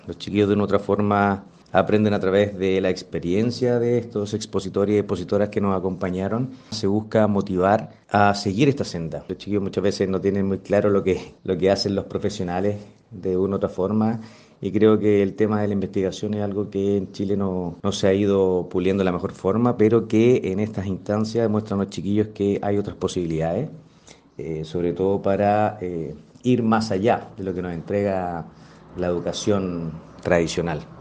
Los chiquillos de una u otra forma aprenden a través de la experiencia de estos expositores y expositoras que nos acompañaron. Se busca motivar a seguir esta senda. Los chiquillos muchas veces no tienen muy claro lo que hacen los profesionales de una u otra forma. Y creo que el tema de la investigación es algo que en Chile no se ha ido puliendo de la mejor forma, pero que en estas instancias demuestran a los chiquillos que hay otras posibilidades, sobre todo para ir más allá de lo que nos entrega la educación tradicional.